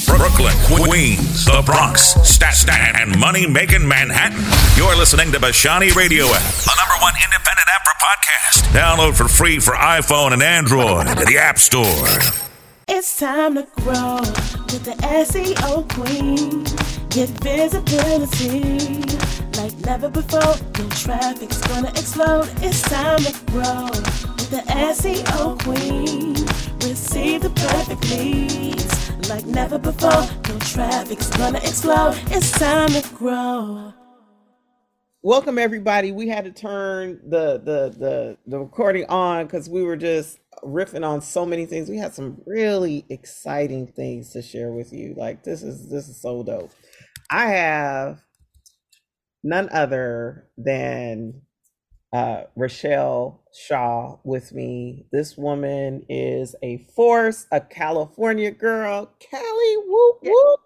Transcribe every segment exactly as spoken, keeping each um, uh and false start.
Brooklyn, Queens, the Bronx, Staten, and money-making Manhattan. You're listening to Bashani Radio app, the number one independent app for podcasts. Download for free for iPhone and Android at the App Store. It's time to grow with the S E O Queen. Get visibility like never before. Your traffic's gonna explode. It's time to grow with the S E O Queen. Receive the perfect leads like never before. Your traffic's gonna explode. It's time to grow. Welcome everybody. We had to turn the the the, the recording on because we were just riffing on so many things. We had some really exciting things to share with you. Like this is this is so dope. I have none other than uh, Rochelle Shaw with me. This woman is a force, a California girl, Cali, whoop whoop,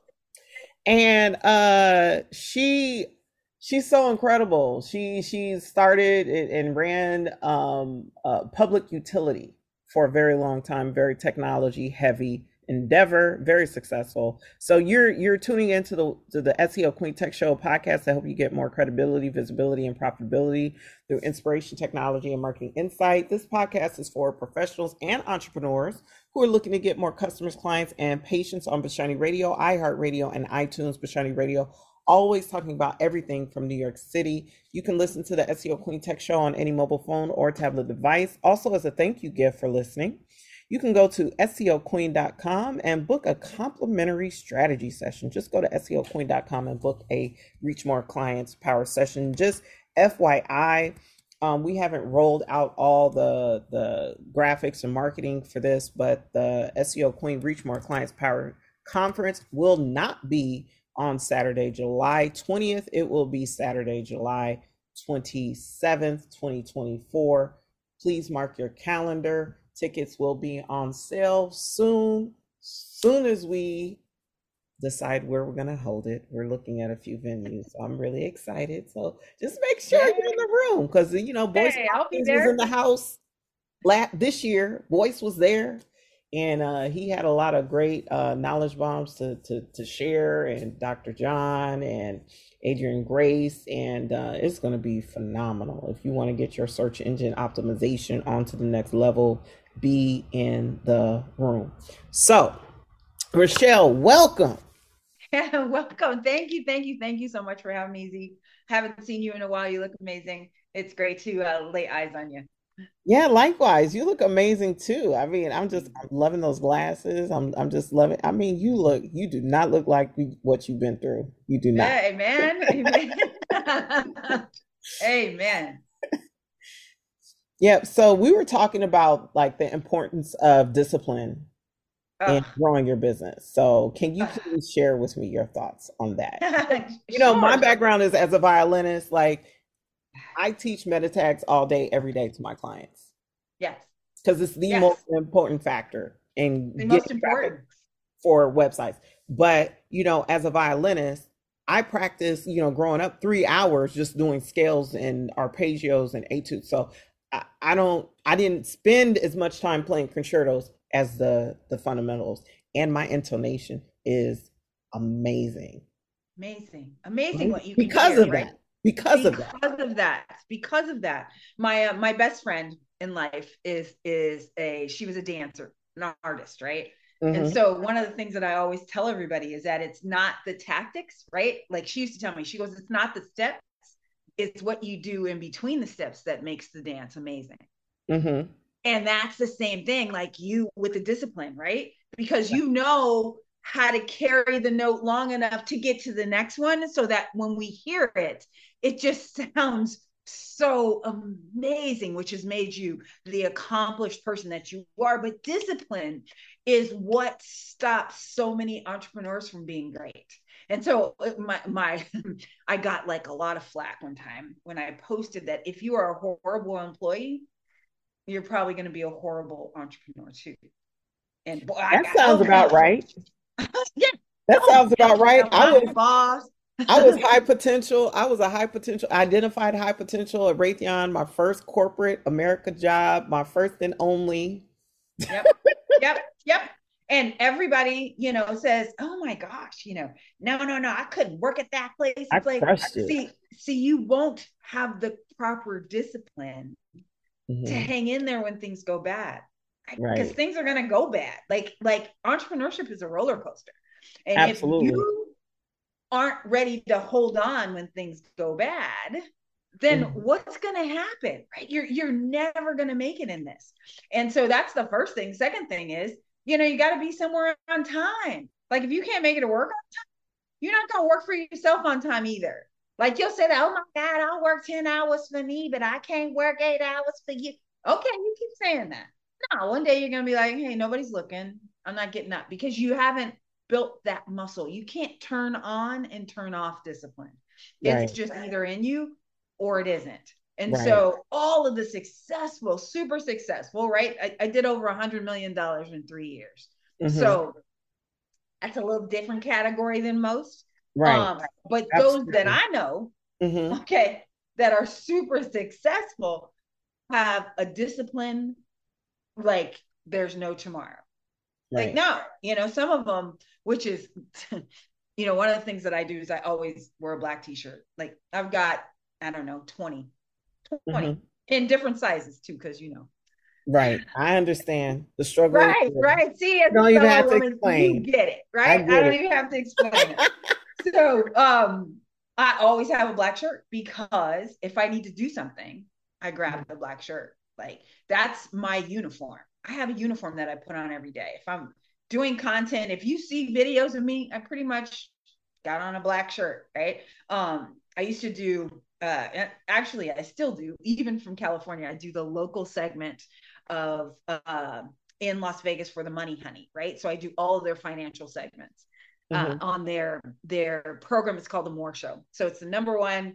and uh, she she's so incredible. She she started and ran um, a public utility for a very long time, very technology heavy endeavor, very successful. So you're you're tuning into the to the S E O Queen Tech Show podcast to help you get more credibility, visibility, and profitability through inspiration, technology, and marketing insight. This podcast is for professionals and entrepreneurs who are looking to get more customers, clients, and patients on Bashani Radio, iHeartRadio, and iTunes. Bashani Radio, always talking about everything from New York City. You can listen to the S E O Queen Tech Show on any mobile phone or tablet device. Also, as a thank you gift for listening, you can go to S E O queen dot com and book a complimentary strategy session. Just go to S E O queen dot com and book a Reach More Clients Power session. Just F Y I, um, we haven't rolled out all the, the graphics and marketing for this, but the S E O Queen Reach More Clients Power Conference will not be on Saturday, July twentieth. It will be Saturday, July twenty-seventh, twenty twenty-four. Please mark your calendar. Tickets will be on sale soon. Soon as we decide where we're going to hold it, we're looking at a few venues. So I'm really excited. So just make sure Yay. you're in the room because, you know, Boyce Hey, I'll be was there. in the house la- this year. Boyce was there. And uh, he had a lot of great uh, knowledge bombs to, to, to share, and Doctor John and Adrian Grace, and uh, it's going to be phenomenal. If you want to get your search engine optimization onto the next level, be in the room. So, Rochelle, welcome. Yeah, welcome. Thank you, thank you, thank you so much for having me, Z. Haven't seen you in a while. You look amazing. It's great to uh, lay eyes on you. Yeah, likewise. You look amazing too. I mean, I'm just I'm loving those glasses. I'm I'm just loving. I mean, you look. You do not look like what you've been through. You do not. Yeah, amen. Amen. Amen. Yeah. So we were talking about like the importance of discipline in Ugh. growing your business. So can you please share with me your thoughts on that? You know, Sure. my background is as a violinist. Like, I teach Meditax all day, every day to my clients Yes, because it's the Yes. most important factor in the getting most traffic important. for websites. But, you know, as a violinist, I practice, you know, growing up three hours just doing scales and arpeggios and etudes. So I, I don't, I didn't spend as much time playing concertos as the the fundamentals. And my intonation is amazing. Amazing, amazing what you can Because do, of right? that. Because of that. Because of that. Because of that. My uh, my best friend in life is is a she was a dancer, an artist, right? And Mhm. so one of the things that I always tell everybody is that it's not the tactics, right? Like she used to tell me, she goes, it's not the steps, it's what you do in between the steps that makes the dance amazing. Mhm. And that's the same thing, like you with the discipline, right? Because you know how to carry the note long enough to get to the next one so that when we hear it, it just sounds so amazing, which has made you the accomplished person that you are. But discipline is what stops so many entrepreneurs from being great. And so my my I got like a lot of flack one time when I posted that if you are a horrible employee, you're probably going to be a horrible entrepreneur too. And boy, I That got sounds oh, about right. yeah, That oh, sounds about right. I my was boss. I was high potential. I was a high potential, identified high potential at Raytheon, my first corporate America job, my first and only. Yep, yep, yep. And everybody, you know, says, oh my gosh, you know, no, no, no, I couldn't work at that place. I It's like, crushed it. see, see, you won't have the proper discipline Mhm. to hang in there when things go bad. Because Right. things are gonna go bad. Like, like entrepreneurship is a roller coaster. And Absolutely. if you aren't ready to hold on when things go bad, then Mhm. what's going to happen, right? You're you're never going to make it in this. And so that's the first thing. Second thing is, you know, you got to be somewhere on time. Like if you can't make it to work on time, you're not going to work for yourself on time either. Like you'll say that, oh my God, I'll work ten hours for me, but I can't work eight hours for you. Okay, you keep saying that. No, one day you're going to be like, hey, nobody's looking. I'm not getting up because you haven't built that muscle. You can't turn on and turn off discipline. It's Right. just either in you or it isn't. And Right. so all of the successful, super successful, right? I, I did over a hundred million dollars in three years. Mhm. So that's a little different category than most. Right. Um, but Absolutely. those that I know, Mhm. okay, that are super successful have a discipline like there's no tomorrow. Like, Right. no, you know, some of them, which is, you know, one of the things that I do is I always wear a black t-shirt. Like I've got, I don't know, twenty, twenty Mhm. in different sizes too, because, you know. Right. I understand. The struggle is Right, real. right. See, You as don't a even fellow have to woman, you explain. get it, I right? I, get don't it. even have to explain it. So um, I always have a black shirt because if I need to do something, I grab the black shirt. Like that's my uniform. I have a uniform that I put on every day. If I'm doing content, if you see videos of me, I pretty much got on a black shirt, right? Um, I used to do, uh, actually, I still do, even from California, I do the local segment of uh, in Las Vegas for the Money Honey, right? So I do all of their financial segments. Uh, Mhm. on their their program. It's called the More Show. So it's the number one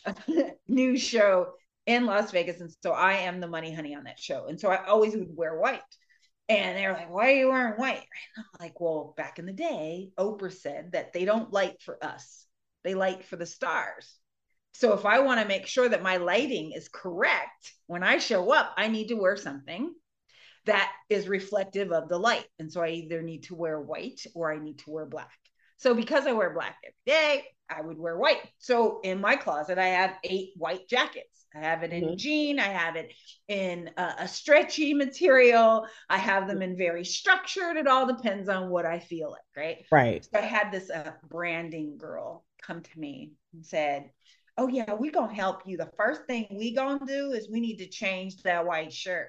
news show in Las Vegas. And so I am the money honey on that show. And so I always would wear white. And they're like, why are you wearing white? And I'm like, well, back in the day, Oprah said that they don't light for us. They light for the stars. So if I want to make sure that my lighting is correct, when I show up, I need to wear something that is reflective of the light. And so I either need to wear white or I need to wear black. So because I wear black every day, I would wear white. So in my closet, I have eight white jackets. I have it in Mhm. jean. I have it in a, a stretchy material. I have them in very structured. It all depends on what I feel like, right? Right. So I had this uh, branding girl come to me and said, oh yeah, we gonna help you. The first thing we gonna do is we need to change that white shirt.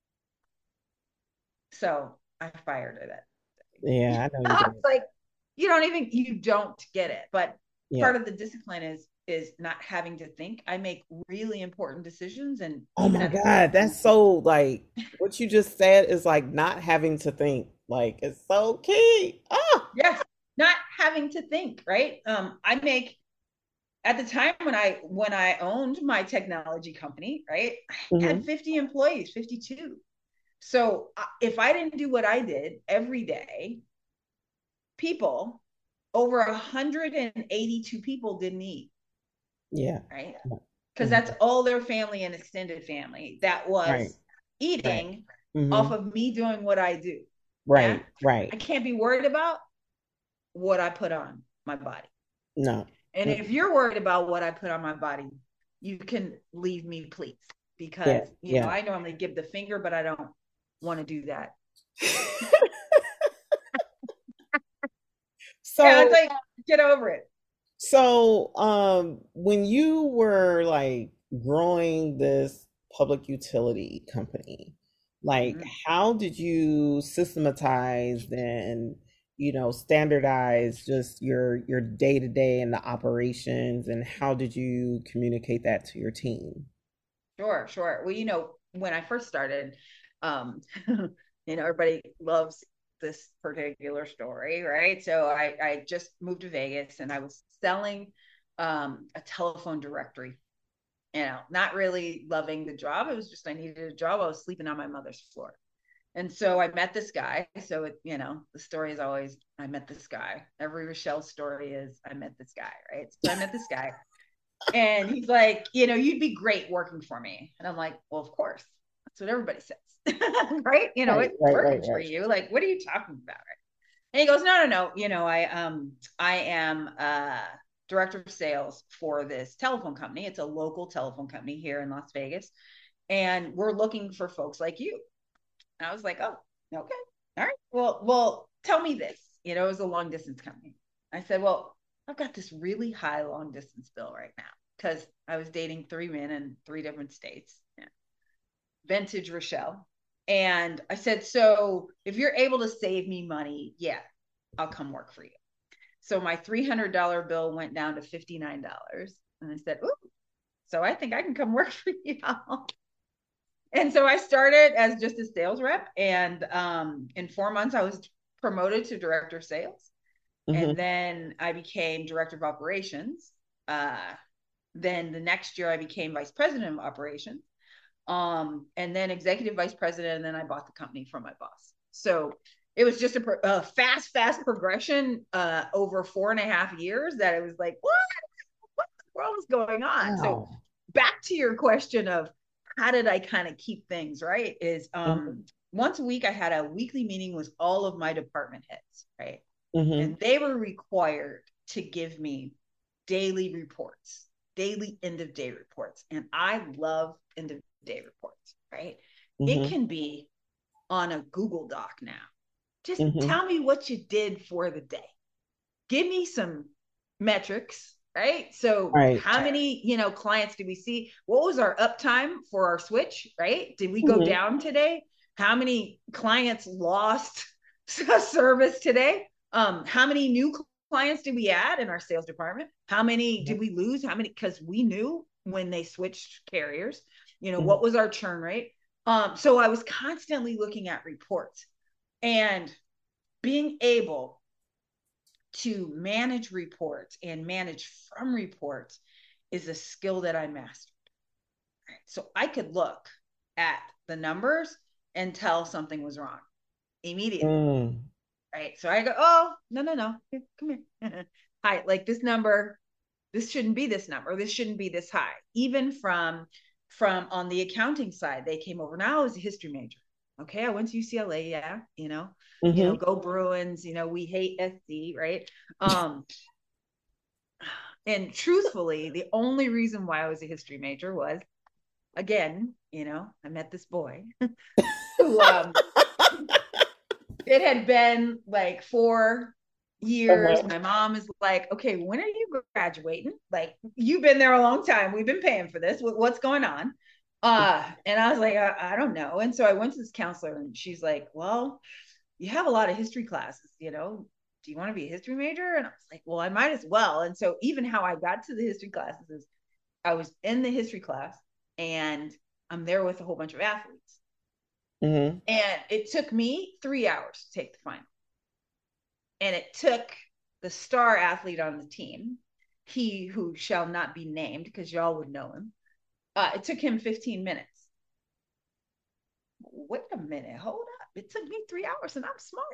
So I fired it. Yeah, I know you I did. was like, you don't even, you don't get it. But Yeah. part of the discipline is is not having to think. I make really important decisions, and Oh even my at the God, that's so like what you just said is like not having to think. Like it's so key. Ah, yes, not having to think, right? Um, I make at the time when I when I owned my technology company, right? I had mhm. fifty employees, fifty-two. So uh, if I didn't do what I did every day, people over one hundred eighty-two people didn't eat, Yeah. right? Yeah. Because Mhm. that's all their family and extended family that was Right. Right. eating off Mhm. of me doing what I do. Yeah. Right. I Right. can't be worried about what I put on my body. No. And Mm. if you're worried about what I put on my body, you can leave me, please. Because, Yeah. you know, Yeah. I normally give the finger, but I don't want to do that. Yeah, it's So like, get over it. so um when you were like growing this public utility company, like Mhm. how did you systematize and you know standardize just your your day to day and the operations, and how did you communicate that to your team? Sure, sure. Well, you know, when I first started, um, you know, everybody loves this particular story, right? So I, I just moved to Vegas and I was selling um, a telephone directory, you know, not really loving the job. It was just I needed a job. I was sleeping on my mother's floor. And so I met this guy. So, it, you know, the story is always I met this guy. Every Rochelle story is I met this guy, right? So I met this guy. And he's like, you know, you'd be great working for me. And I'm like, well, of course. That's what everybody says, right? You know, Right, it's right, working right, for right. you. Like, what are you talking about? Right? And he goes, no, no, no. You know, I um I am uh director of sales for this telephone company. It's a local telephone company here in Las Vegas. And we're looking for folks like you. And I was like, oh, okay. All right. Well, well, tell me this. You know, it was a long distance company. I said, well, I've got this really high long distance bill right now because I was dating three men in three different states. Yeah. Vintage Rochelle. And I said, so if you're able to save me money, yeah, I'll come work for you. So my three hundred dollars bill went down to fifty-nine dollars. And I said, ooh, so I think I can come work for you. And so I started as just a sales rep. And um, in four months, I was promoted to director of sales. Mm-hmm. And then I became director of operations. Uh, then the next year, I became vice president of operations. Um, and then executive vice president. And then I bought the company from my boss. So it was just a, a fast, fast progression uh, over four and a half years that it was like, what? What the world is going on? Wow. So back to your question of how did I kind of keep things right is um, mm-hmm. once a week, I had a weekly meeting with all of my department heads, right? Mm-hmm. And they were required to give me daily reports, daily end of day reports. And I love end of day reports, right? Mm-hmm. It can be on a Google Doc now. Just mm-hmm. tell me what you did for the day. Give me some metrics, right? So right. how many, you know, clients did we see? What was our uptime for our switch, right? Did we go mm-hmm. down today? How many clients lost service today? Um, how many new clients did we add in our sales department? How many mm-hmm. did we lose? How many? Because we knew when they switched carriers, you know, mm-hmm. what was our churn rate? Um, so I was constantly looking at reports and being able to manage reports and manage from reports is a skill that I mastered. Right? So I could look at the numbers and tell something was wrong immediately. Mm. Right. So I go, oh, no, no, no. Here, come here. Hi, like this number, this shouldn't be this number. This shouldn't be this high. Even from, from on the accounting side, they came over. Now I was a history major. Okay. I went to U C L A. Yeah. You know, mm-hmm. you know, go Bruins, you know, we hate S C, right? Um, and truthfully, the only reason why I was a history major was, again, you know, I met this boy who, um, it had been like four years. Uh-huh. My mom is like, okay, when are you graduating? Like, you've been there a long time. We've been paying for this. What's going on? Uh, and I was like, I, I don't know. And so I went to this counselor and she's like, well, you have a lot of history classes, you know, do you want to be a history major? And I was like, well, I might as well. And so even how I got to the history classes is I was in the history class and I'm there with a whole bunch of athletes. Mm-hmm. And it took me three hours to take the final. And it took the star athlete on the team, he who shall not be named because y'all would know him. Uh, it took him fifteen minutes. Wait a minute, hold up. It took me three hours and I'm smart.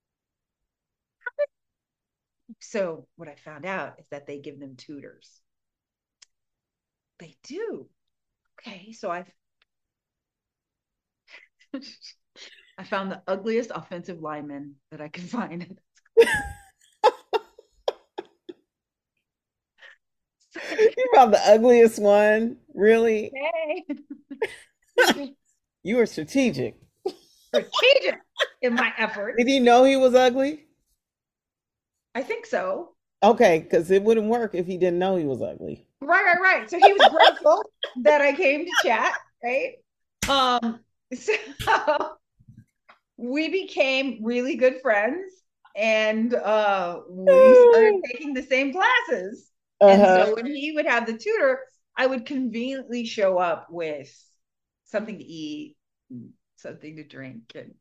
So what I found out is that they give them tutors. They do. Okay, so I've I found the ugliest offensive lineman that I could find. You found the ugliest one? Really? Hey. You were strategic. Strategic in my effort. Did he know he was ugly? I think so. Okay, because it wouldn't work if he didn't know he was ugly. Right, right, right. So he was grateful that I came to chat, right? Um, so we became really good friends and uh, we started taking the same classes. Uh-huh. And so when he would have the tutor, I would conveniently show up with something to eat, something to drink. And,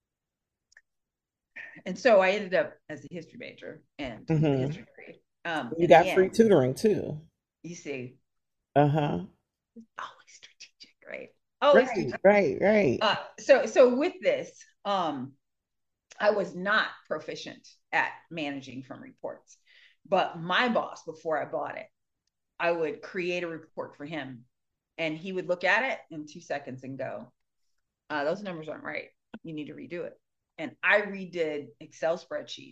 and so I ended up as a history major and mm-hmm. the history degree. Um, you got free end, tutoring too. You see. Uh-huh. Always strategic, right? Always right, strategic. Right, right. Uh, so, so with this, um, I was not proficient at managing from reports. But my boss, before I bought it, I would create a report for him and he would look at it in two seconds and go, uh, those numbers aren't right. You need to redo it. And I redid Excel spreadsheets.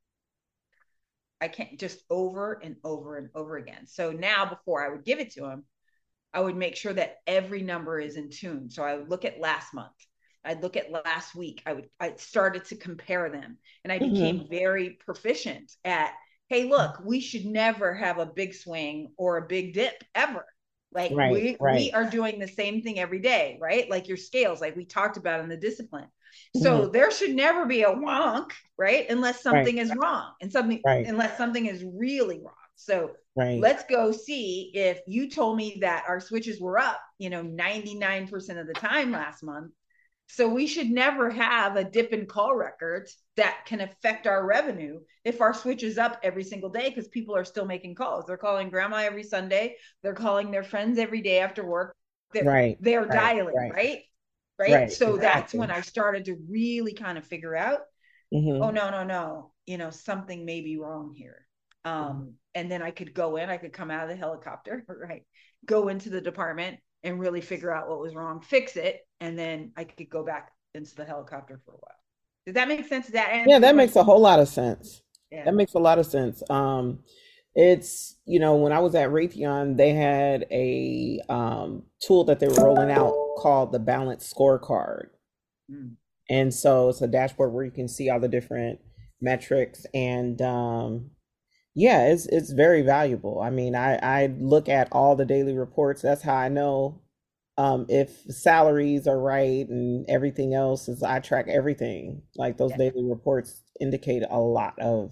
I can't just over and over and over again. So now before I would give it to him, I would make sure that every number is in tune. So I would look at last month. I'd look at last week. I would, I started to compare them, and I became mm-hmm. very proficient at, hey, look, we should never have a big swing or a big dip ever. Like right, we, right. we are doing the same thing every day, right? Like your scales, like we talked about in the discipline. So mm-hmm. there should never be a wonk, right? Unless something right. is wrong and something, right. unless something is really wrong. So right. let's go see if you told me that our switches were up, you know, ninety-nine percent of the time last month. So we should never have a dip in call records that can affect our revenue if our switch is up every single day, because people are still making calls. They're calling grandma every Sunday. They're calling their friends every day after work. They're, right. they're right. dialing, right? Right. right? right. So exactly. that's when I started to really kind of figure out, mm-hmm. oh, no, no, no, you know, something may be wrong here. Um, mm-hmm. And then I could go in, I could come out of the helicopter, right? Go into the department and really figure out what was wrong, fix it, and then I could go back into the helicopter for a while. Does that make sense? Does that answer yeah, that makes a whole lot of sense. Yeah. That makes a lot of sense. Um, it's, you know, when I was at Raytheon, they had a um, tool that they were rolling out called the Balance Scorecard. Mm. And so it's a dashboard where you can see all the different metrics, and um, yeah, it's it's very valuable. I mean, I, I look at all the daily reports. That's how I know um, if salaries are right and everything else. Is I track everything. Like those yeah. daily reports indicate a lot of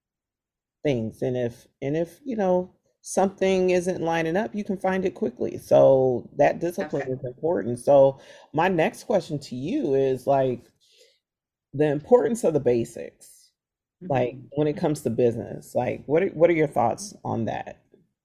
things. And if and if you know something isn't lining up, you can find it quickly. So that discipline okay. is important. So my next question to you is like the importance of the basics. Like when it comes to business, like what are, what are your thoughts on that?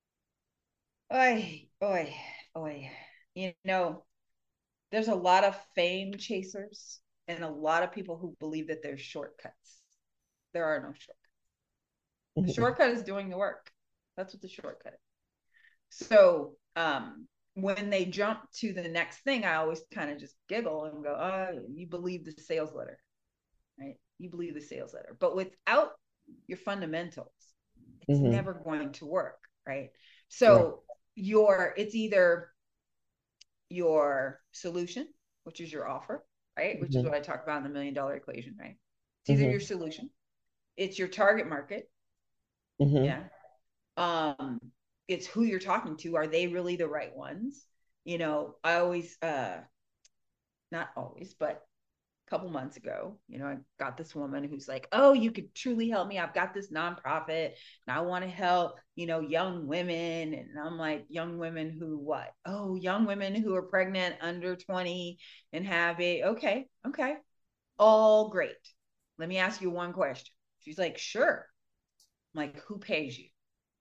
Oy, oy, oy. You know, there's a lot of fame chasers and a lot of people who believe that there's shortcuts. There are no shortcuts. Mm-hmm. The shortcut is doing the work. That's what the shortcut is. So um, when they jump to the next thing, I always kind of just giggle and go, oh, you believe the sales letter, right? You believe the sales letter, but without your fundamentals, it's mm-hmm. never going to work, right? So right. your, it's either your solution, which is your offer, right? Mm-hmm. Which is what I talk about in the million dollar equation, right? It's either mm-hmm. your solution, it's your target market. Mm-hmm. Yeah. Um, it's who you're talking to. Are they really the right ones? You know, I always, uh, not always, but couple months ago, you know, I got this woman who's like, oh, you could truly help me. I've got this nonprofit and I want to help, you know, young women. And I'm like, young women who what? Oh, young women who are pregnant under twenty and have a, okay, okay. All great. Let me ask you one question. She's like, sure. I'm like, who pays you?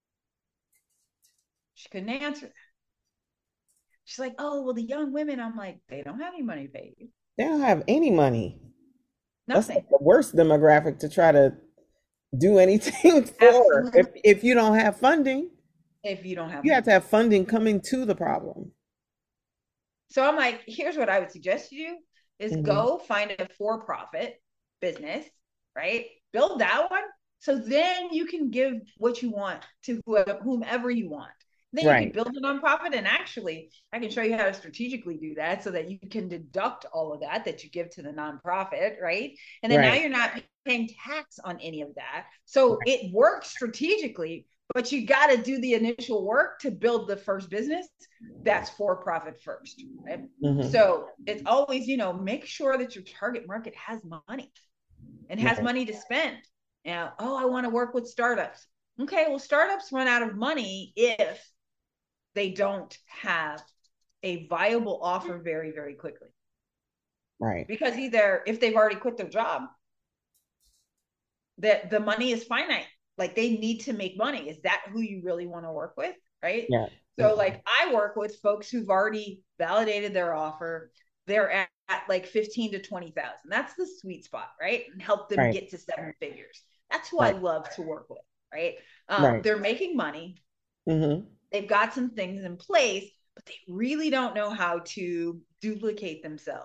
She couldn't answer that. She's like, oh, well, the young women. I'm like, they don't have any money to pay you. They don't have any money. Nothing. That's like the worst demographic to try to do anything for. If if you don't have funding, if you don't have, you funding. have to have funding coming to the problem. So I'm like, here's what I would suggest you do: is mm-hmm. go find a for-profit business, right? Build that one, so then you can give what you want to whomever you want. Then right. you can build a nonprofit, and actually, I can show you how to strategically do that so that you can deduct all of that that you give to the nonprofit, right? And then right. now you're not paying tax on any of that. So right. it works strategically, but you got to do the initial work to build the first business that's for profit first, right? Mm-hmm. So it's always, you know, make sure that your target market has money and has right. money to spend. Now, oh, I want to work with startups. Okay, well, startups run out of money if they don't have a viable offer very, very quickly. Right. Because either if they've already quit their job, that the money is finite. Like they need to make money. Is that who you really want to work with? Right. Yeah. So like I work with folks who've already validated their offer. They're at, at like fifteen to twenty thousand. That's the sweet spot, right? And help them right. get to seven figures. That's who right. I love to work with. Right. Um, right. They're making money. Mm-hmm. They've got some things in place, but they really don't know how to duplicate themselves.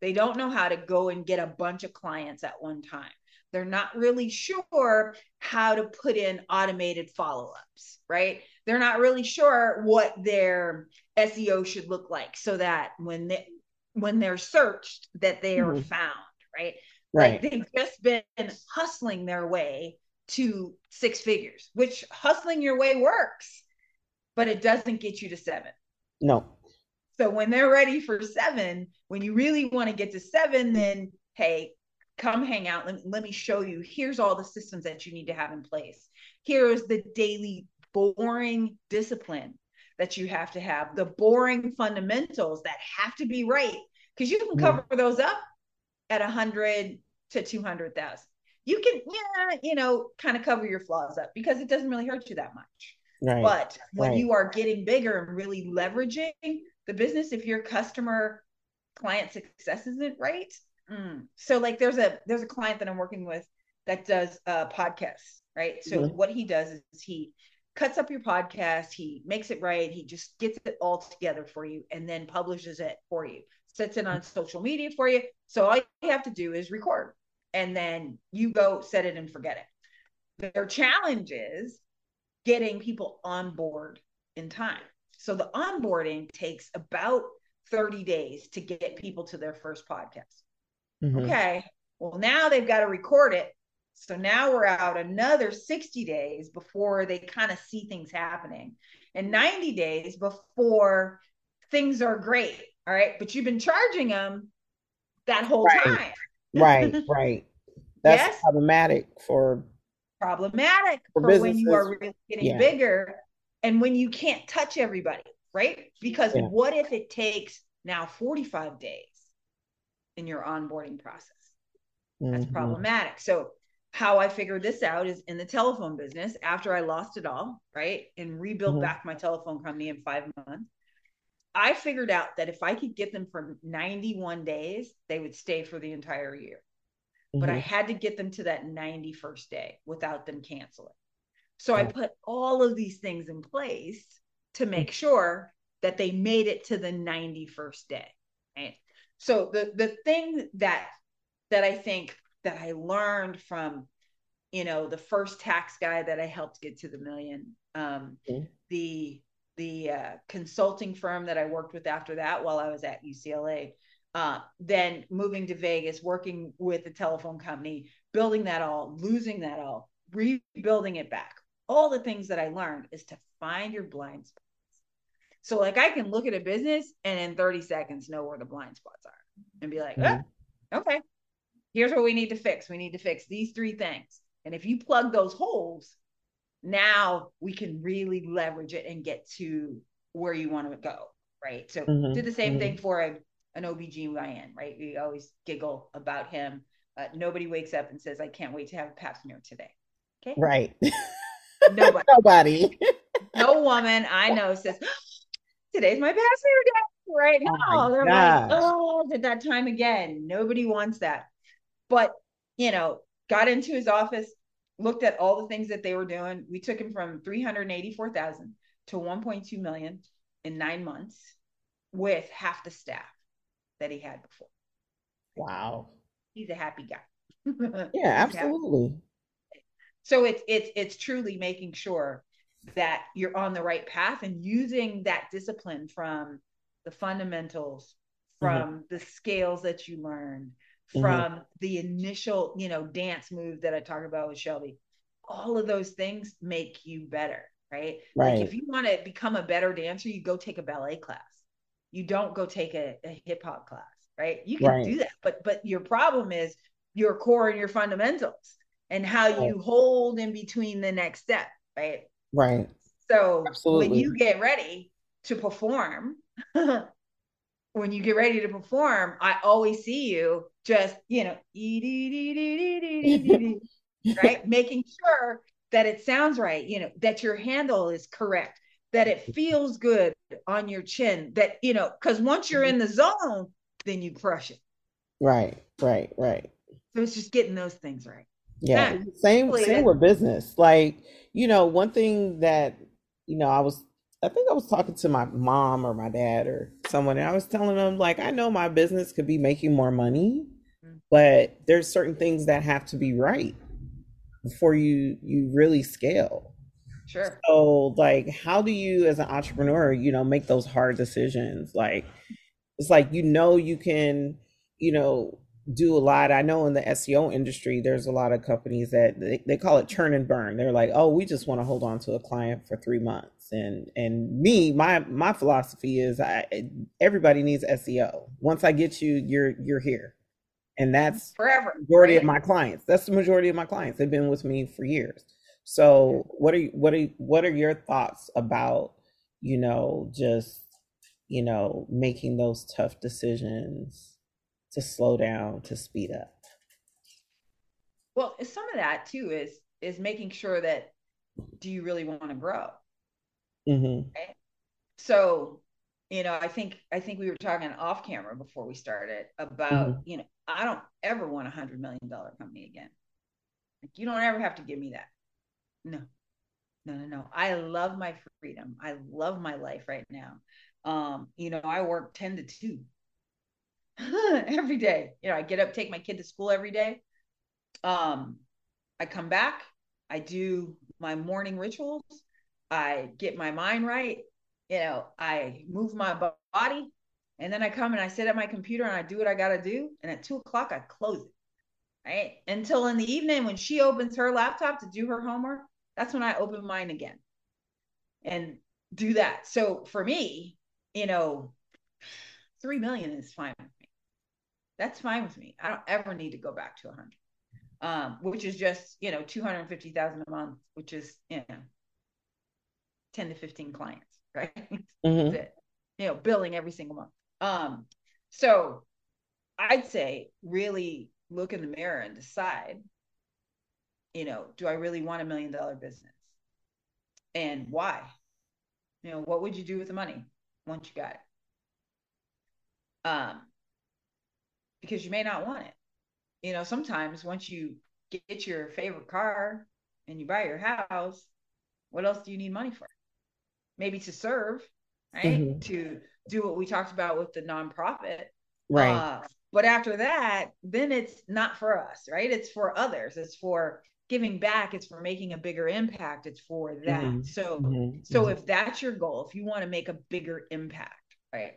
They don't know how to go and get a bunch of clients at one time. They're not really sure how to put in automated follow-ups, right? They're not really sure what their S E O should look like so that when they when they're searched, that they are mm-hmm. found, right? Right. Like they've just been hustling their way to six figures, which hustling your way works, but it doesn't get you to seven. No. So when they're ready for seven, when you really want to get to seven, then hey, come hang out. Let, let me show you. Here's all the systems that you need to have in place. Here's the daily boring discipline that you have to have, the boring fundamentals that have to be right, because you can cover yeah. those up at one hundred to two hundred thousand. You can, yeah, you know, kind of cover your flaws up because it doesn't really hurt you that much. Right. But when right. you are getting bigger and really leveraging the business, if your customer client success isn't right. Mm. So like there's a there's a client that I'm working with that does uh podcasts, right? So mm-hmm. what he does is he cuts up your podcast, he makes it right, he just gets it all together for you and then publishes it for you, sets it on social media for you. So all you have to do is record and then you go set it and forget it. Their challenge is getting people on board in time. So the onboarding takes about thirty days to get people to their first podcast. Mm-hmm. Okay, well now they've got to record it. So now we're out another sixty days before they kind of see things happening, and ninety days before things are great. All right, but you've been charging them that whole right. time. right, right. That's yes? problematic for problematic for, for when you are really getting yeah. bigger and when you can't touch everybody, right? Because yeah. what if it takes now forty-five days in your onboarding process? That's mm-hmm. problematic. So how I figured this out is in the telephone business, after I lost it all, right, and rebuilt mm-hmm. back my telephone company in five months, I figured out that if I could get them for ninety-one days, they would stay for the entire year. Mm-hmm. But I had to get them to that ninety-first day without them canceling. So I put all of these things in place to make sure that they made it to the ninety-first day. Right? So the, the thing that, that I think that I learned from, you know, the first tax guy that I helped get to the million, um, okay. the, the uh, consulting firm that I worked with after that while I was at U C L A, uh, then moving to Vegas, working with the telephone company, building that all, losing that all, rebuilding it back. All the things that I learned is to find your blind spots. So like I can look at a business and in thirty seconds know where the blind spots are and be like, mm-hmm. oh, okay, here's what we need to fix. We need to fix these three things. And if you plug those holes, now we can really leverage it and get to where you want to go, right? So mm-hmm. do the same mm-hmm. thing for a, an O B G Y N, right? We always giggle about him. Uh, nobody wakes up and says, I can't wait to have a pap smear today. Okay. Right. Nobody. Nobody. No woman I know says, oh, today's my pap smear day right now. Oh They're gosh. like, oh, at that time again. Nobody wants that. But, you know, got into his office, looked at all the things that they were doing. We took him from three hundred eighty-four thousand to one point two million in nine months with half the staff that he had before. Wow. He's a happy guy. Yeah, absolutely. So it's it's it's truly making sure that you're on the right path and using that discipline from the fundamentals, from mm-hmm. the scales that you learned, from mm-hmm. the initial, you know, dance move that I talked about with Shelby. All of those things make you better, right? Right. Like if you want to become a better dancer, you go take a ballet class. You don't go take a, a hip hop class, right? You can right. do that, but but your problem is your core and your fundamentals and how right. you hold in between the next step, right? Right. So absolutely. When you get ready to perform, when you get ready to perform, I always see you just, you know, right? Making sure that it sounds right, you know, that your handle is correct, that it feels good on your chin, that, you know, because once you're in the zone, then you crush it. Right, right, right. So it's just getting those things right. Yeah, yeah. same, same with business. Like, you know, one thing that, you know, I was I think I was talking to my mom or my dad or someone, and I was telling them, like, I know my business could be making more money, Mm. but there's certain things that have to be right before you you really scale. Sure. So, like, how do you, as an entrepreneur, you know, make those hard decisions? Like, it's like, you know, you can, you know, do a lot. I know in the S E O industry, there's a lot of companies that they, they call it churn and burn. They're like, oh, we just want to hold on to a client for three months. And and me, my my philosophy is, I everybody needs S E O. Once I get you, you're you're here. And that's Forever, the majority of right? my clients. That's the majority of my clients. They've been with me for years. So what are you, what are what are your thoughts about, you know, just, you know, making those tough decisions to slow down, to speed up? Well, some of that too is is making sure that, do you really want to grow? Mm-hmm. Right? So, you know, I think I think we were talking off camera before we started about, Mm-hmm. you know, I don't ever want a hundred million dollar company again. Like, you don't ever have to give me that. No, no, no, no. I love my freedom. I love my life right now. Um, you know, I work ten to two every day. You know, I get up, take my kid to school every day. Um, I come back, I do my morning rituals, I get my mind right, you know, I move my body, and then I come and I sit at my computer and I do what I got to do. And at two o'clock, I close it, right? Until in the evening when she opens her laptop to do her homework, that's when I open mine again and do that. So for me, you know, three million is fine with me. That's fine with me. I don't ever need to go back to a hundred. Um, which is just, you know, two hundred fifty thousand a month, which is, you know, ten to fifteen clients, right? That's Mm-hmm. it. You know, billing every single month. Um, so I'd say really look in the mirror and decide, you know, do I really want a million dollar business? And why? You know, what would you do with the money once you got it? Um, because you may not want it. You know, sometimes once you get your favorite car and you buy your house, what else do you need money for? Maybe to serve, right? Mm-hmm. To do what we talked about with the nonprofit. Right. Uh, but after that, then it's not for us, right? It's for others. It's for giving back. It's for making a bigger impact. It's for that. Mm-hmm. So, Mm-hmm. so Mm-hmm. if that's your goal, if you want to make a bigger impact, right?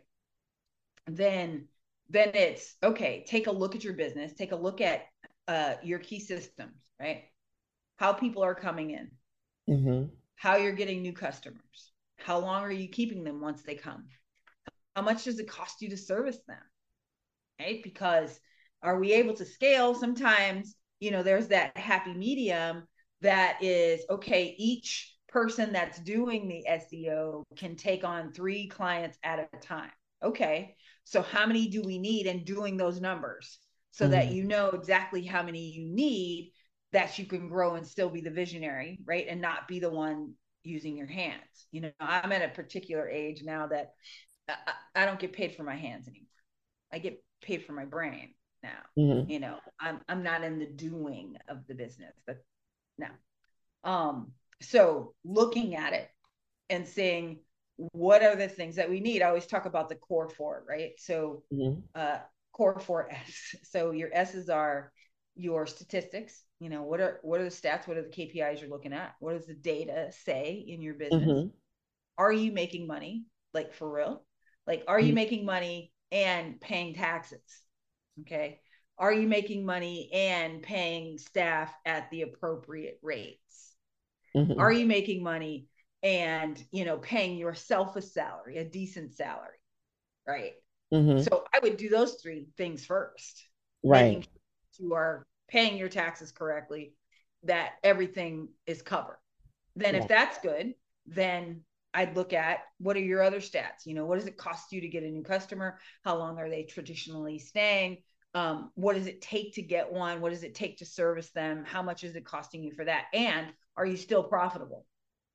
Then, then it's okay. Take a look at your business. Take a look at uh, your key systems, right? How people are coming in, Mm-hmm. how you're getting new customers, how long are you keeping them once they come? How much does it cost you to service them? Right? Because are we able to scale? Sometimes, you know, there's that happy medium that is okay, each person that's doing the S E O can take on three clients at a time. Okay. So how many do we need, and doing those numbers so that Mm-hmm. you know exactly how many you need, that you can grow and still be the visionary, right? And not be the one using your hands. You know, I'm at a particular age now that I, I don't get paid for my hands anymore. I get paid for my brain now. Mm-hmm. You know, I'm I'm not in the doing of the business, but no. Um, so looking at it and saying, what are the things that we need? I always talk about the core four, right? So Mm-hmm. uh core four S. So your S's are your statistics. You know, what are what are the stats? What are the K P Is you're looking at? What does the data say in your business? Mm-hmm. Are you making money? Like, for real? Like, are you making money and paying taxes? Okay. Are you making money and paying staff at the appropriate rates? Are Mm-hmm. you making money and, you know, paying yourself a salary, a decent salary? Right. Mm-hmm. So I would do those three things first, making Right. sure you are paying your taxes correctly, that everything is covered. Then if Right. that's good, then I'd look at, what are your other stats? You know, what does it cost you to get a new customer? How long are they traditionally staying? Um, what does it take to get one? What does it take to service them? How much is it costing you for that? And are you still profitable?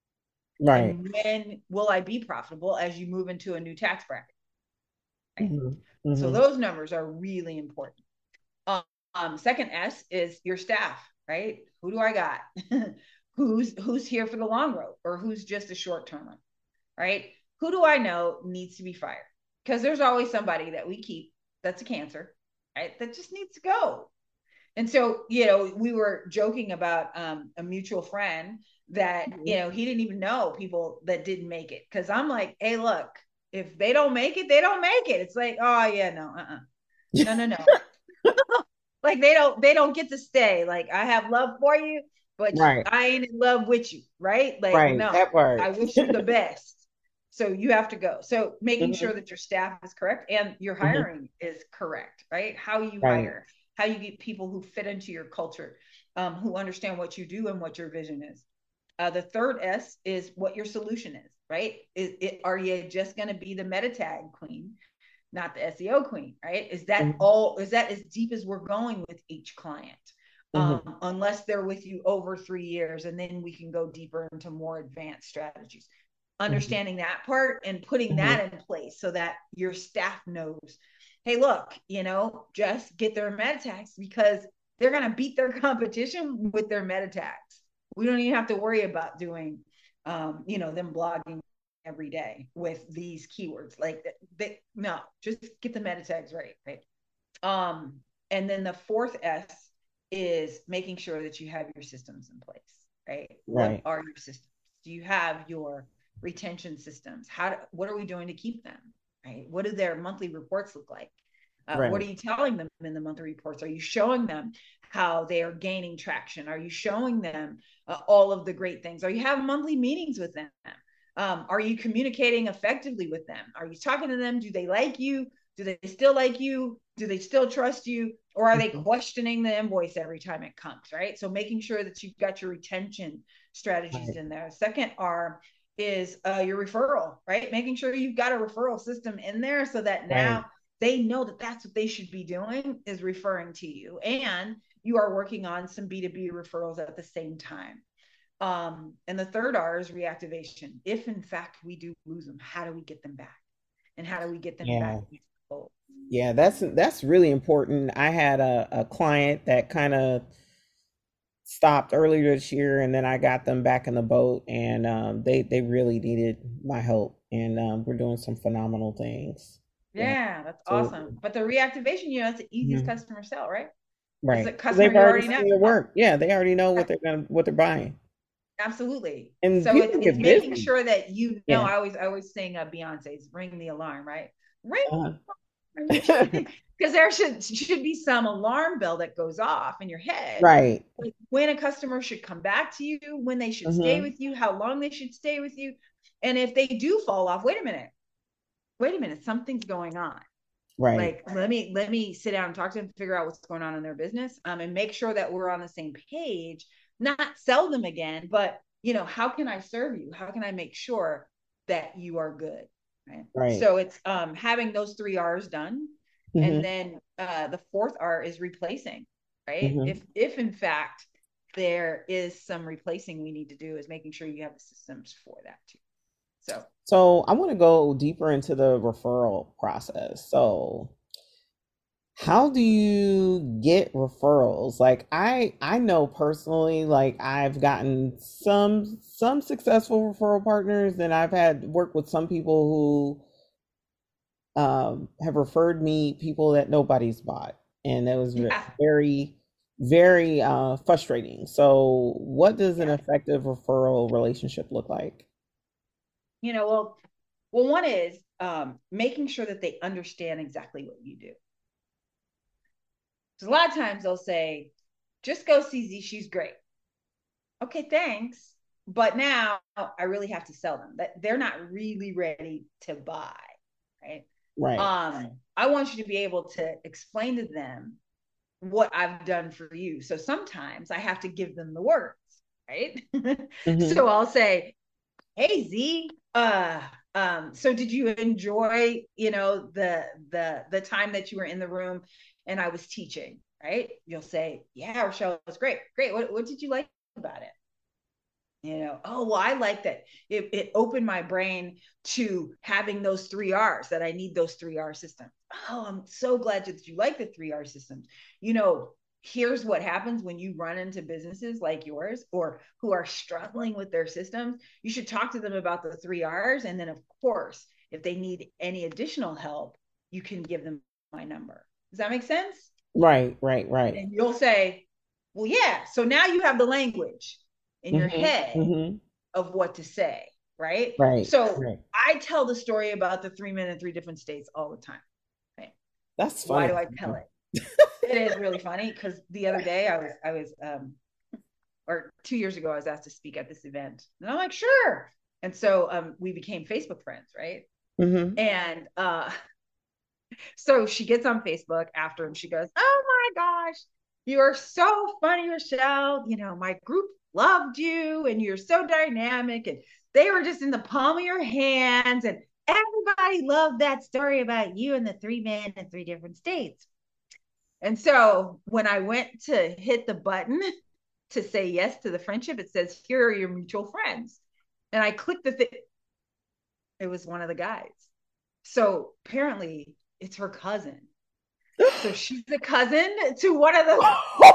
Right. And when will I be profitable as you move into a new tax bracket? Right? Mm-hmm. So Mm-hmm. those numbers are really important. Um, um, second S is your staff, right? Who do I got? who's who's here for the long road, or who's just a short termer, right? Who do I know needs to be fired? Because there's always somebody that we keep that's a cancer, right? That just needs to go. And so, you know, we were joking about um, a mutual friend that, you know, he didn't even know people that didn't make it. Cause I'm like, hey, look, if they don't make it, they don't make it. It's like, oh yeah, no, uh-uh. No, no, no. Like they don't, they don't get to stay. Like I have love for you, but Right. I ain't in love with you. Right. Like, Right. no, That part. I wish you the best. So you have to go. So making Mhm. sure that your staff is correct and your Mhm. hiring is correct, right? How you Right. hire, how you get people who fit into your culture, um, who understand what you do and what your vision is. Uh, the third S is what your solution is, right? Is it, are you just going to be the meta tag queen, not the S E O queen, right? Is that Mhm. all, is that as deep as we're going with each client? Mhm. Um, unless they're with you over three years, and then we can go deeper into more advanced strategies. Understanding that part and putting Mhm. that in place so that your staff knows, hey, look, you know, just get their meta tags because they're going to beat their competition with their meta tags. We don't even have to worry about doing, um, you know, them blogging every day with these keywords. Like, they, no, just get the meta tags right, right? Um, and then the fourth S is making sure that you have your systems in place, right? What Right. are your systems? Do you have your retention systems? How, what are we doing to keep them, right? What do their monthly reports look like? Uh, Right. what are you telling them in the monthly reports? Are you showing them how they are gaining traction? Are you showing them uh, all of the great things? Are you having monthly meetings with them? Um, are you communicating effectively with them? Are you talking to them? Do they like you? Do they still like you? Do they still trust you? Or are they Mhm. questioning the invoice every time it comes, right? So making sure that you've got your retention strategies Right. in there. Second R is uh, your referral, right? Making sure you've got a referral system in there so that now Right. they know that that's what they should be doing, is referring to you. And you are working on some B two B referrals at the same time. Um, and the third R is reactivation. If in fact we do lose them, how do we get them back? And how do we get them Yeah. back? Yeah, that's that's really important. I had a, a client that kind of stopped earlier this year, and then I got them back in the boat, and um, they they really needed my help, and um, we're doing some phenomenal things. Yeah, Yeah, that's awesome. absolutely. But the reactivation, you know, it's the easiest Mhm. customer sell, right? It's a Right. So customer they've you already already know. seen your work. Yeah, they already know what they're gonna what they're buying, Absolutely. and So it's people it's get making busy. sure that you know. Yeah. I always I always sing uh, Beyonce's "Ring the Alarm," right? Ring, Uh, because there should should be some alarm bell that goes off in your head, right. like when a customer should come back to you, when they should stay Hmm. with you, how long they should stay with you, and if they do fall off, wait a minute, wait a minute, something's going on. Right. Like let me let me sit down and talk to them, figure out what's going on in their business, um, and make sure that we're on the same page. Not sell them again, but you know, how can I serve you? How can I make sure that you are good? Right. Right. So it's um, having those three R's done, and Hmm. then uh, the fourth R is replacing. Right. Hmm. If if in fact there is some replacing we need to do, is making sure you have the systems for that too. So So I want to go deeper into the referral process. So how do you get referrals? Like I I know personally, like I've gotten some some successful referral partners, and I've had worked with some people who um have referred me people that nobody's bought, and that was ve- yeah, very very uh frustrating. So what does an yeah. effective referral relationship look like? You know, well, well, one is um, making sure that they understand exactly what you do. Because a lot of times they'll say, just go see Z, she's great. Okay, thanks. But now I really have to sell them. That they're not really ready to buy, right? Right. Um, I want you to be able to explain to them what I've done for you. So sometimes I have to give them the words, right? Hmm. So I'll say, hey Z, uh, um, so did you enjoy, you know, the the the time that you were in the room and I was teaching, right? You'll say, yeah, Rochelle was great. Great. What what did you like about it? You know, oh well, I like that. It, it opened my brain to having those three R's, that I need those three R systems. Oh, I'm so glad that you like the three R systems. You know, here's what happens when you run into businesses like yours or who are struggling with their systems. You should talk to them about the three R's. And then, of course, if they need any additional help, you can give them my number. Does that make sense? Right, right, right. And you'll say, well, yeah. So now you have the language in your Mm-hmm, head mm-hmm. of what to say, right? Right. So right. I tell the story about the three men in three different states all the time. Right? That's funny. Why do I tell it? It is really funny because the other day I was, I was, um, or two years ago, I was asked to speak at this event, and I'm like, sure. And so um, we became Facebook friends, right? Mm-hmm. And uh, so she gets on Facebook after, and she goes, "Oh my gosh, you are so funny, Rochelle. You know, my group loved you, and you're so dynamic, and they were just in the palm of your hands, and everybody loved that story about you and the three men in three different states." And so when I went to hit the button to say yes to the friendship, it says, "Here are your mutual friends." And I clicked the thing. It was one of the guys. So apparently it's her cousin. So she's the cousin to one of the.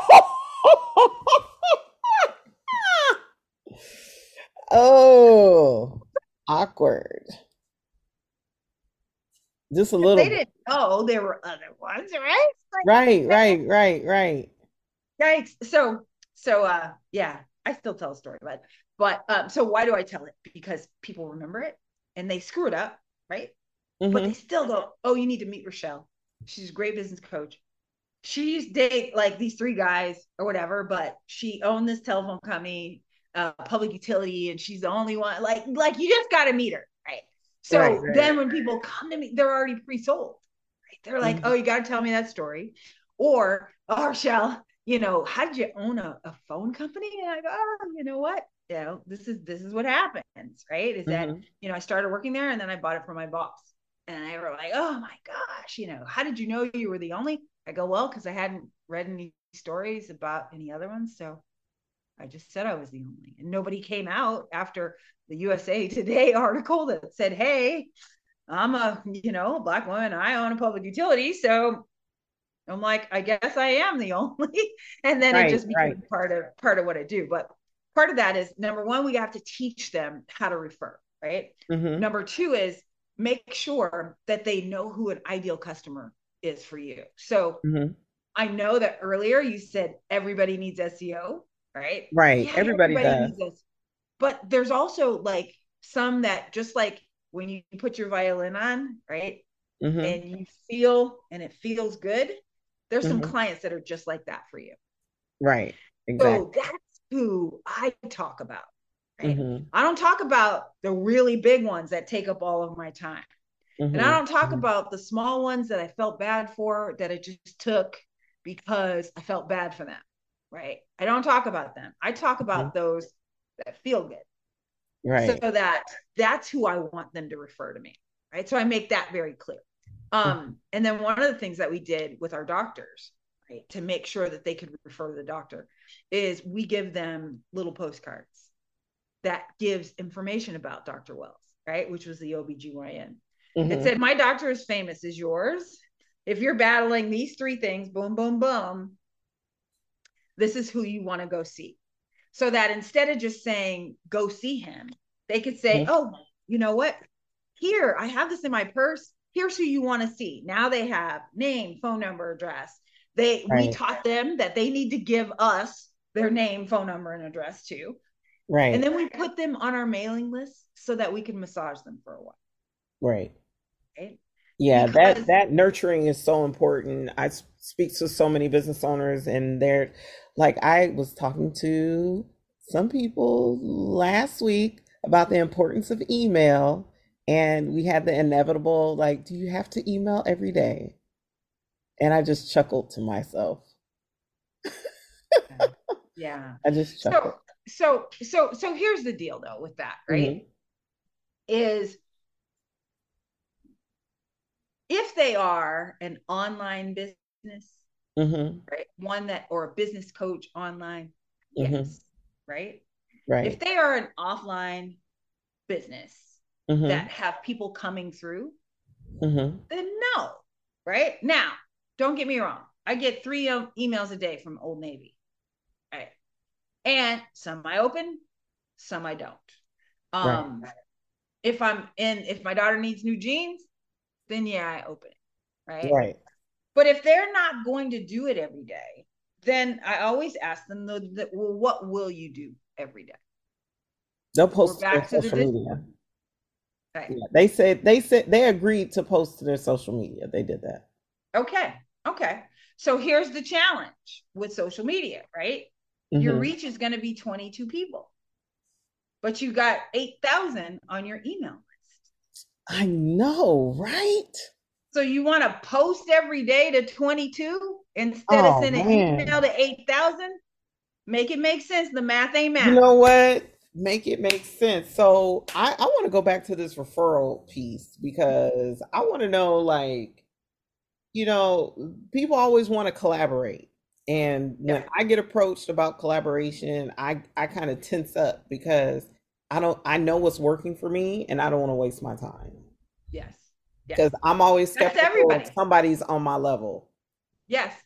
Oh, awkward. Just a little. They didn't know there were other ones, right? Like, right, right, right, right. Right. So, so, uh, yeah, I still tell a story, but, but, um, so why do I tell it? Because people remember it and they screw it up, right? Mm-hmm. But they still go, "Oh, you need to meet Rochelle. She's a great business coach. She's date like these three guys or whatever, but she owned this telephone company, uh, public utility, and she's the only one. Like, like you just got to meet her, right?" So Right, right. then when people come to me, they're already pre-sold. Right? They're like, Mm-hmm. "Oh, you got to tell me that story," or, "Oh, Rochelle, you know, how did you own a, a phone company?" And I go, "Oh, you know what? You know, this is this is what happens, right? Is that Mm-hmm. you know, I started working there, and then I bought it from my boss." And they were like, "Oh my gosh, you know, how did you know you were the only?" I go, "Well, because I hadn't read any stories about any other ones. So I just said I was the only." And nobody came out after the U S A Today article that said, "Hey, I'm a, you know, Black woman. I own a public utility." So I'm like, I guess I am the only. And then Right, it just became right. part of part of what I do. But part of that is, number one, we have to teach them how to refer, right? Mm-hmm. Number two is make sure that they know who an ideal customer is for you. So Mm-hmm. I know that earlier you said everybody needs S E O, right? Right. Yeah, Everybody does. needs this. But there's also like some that just like when you put your violin on, right? Mm-hmm. And you feel and it feels good. There's some Mm-hmm. clients that are just like that for you. Right. Exactly. So that's who I talk about. Right? Mm-hmm. I don't talk about the really big ones that take up all of my time. Mm-hmm. And I don't talk Mm-hmm. about the small ones that I felt bad for, that I just took because I felt bad for them, right? I don't talk about them. I talk about Mm-hmm. those that feel good. Right. So that that's who I want them to refer to me, right? So I make that very clear. Um, and then one of the things that we did with our doctors, right, to make sure that they could refer to the doctor, is we give them little postcards that gives information about Doctor Wells, right, which was the O B G Y N. Mm-hmm. It said, "My doctor is famous as yours. If you're battling these three things, boom, boom, boom, this is who you want to go see." So that instead of just saying, "Go see him," they could say, Mm-hmm. "Oh, you know what? Here, I have this in my purse. Here's who you want to see." Now they have name, phone number, address. They Right. We taught them that they need to give us their name, phone number, and address too. Right. And then we put them on our mailing list so that we can massage them for a while. Right. Right? Yeah, Because that that nurturing is so important. I s- speak to so many business owners, and they're like, I was talking to some people last week about the importance of email, and we had the inevitable, like, do you have to email every day? And I just chuckled to myself. yeah. I just chuckled. So so so so here's the deal though with that, right? Mhm. Is if they are an online business, Mhm. right? One that, or a business coach online, Mhm. yes, right? Right. If they are an offline business Mhm. that have people coming through, Mhm. then no, right? Now, don't get me wrong. I get three um, emails a day from Old Navy. Right. And some I open, some I don't. Um, right. If I'm in, if my daughter needs new jeans, then yeah, I open it. Right. Right. But if they're not going to do it every day, then I always ask them, the, the, well, what will you do every day? They'll post to their social to media. Right. Yeah, they said they said they agreed to post to their social media. They did that. Okay. Okay. So here's the challenge with social media, right? Mm-hmm. Your reach is going to be twenty-two people, but you got eight thousand on your email list. I know, right? So you want to post every day to twenty-two instead oh, of sending an email to eight thousand? Make it make sense. The math ain't math. You know what? Make it make sense. So I, I want to go back to this referral piece because I want to know, like, you know, people always want to collaborate. And when yeah. I get approached about collaboration, I, I kind of tense up because I don't, I know what's working for me and I don't want to waste my time. Yes. Because yes. I'm always skeptical if somebody's on my level. Yes.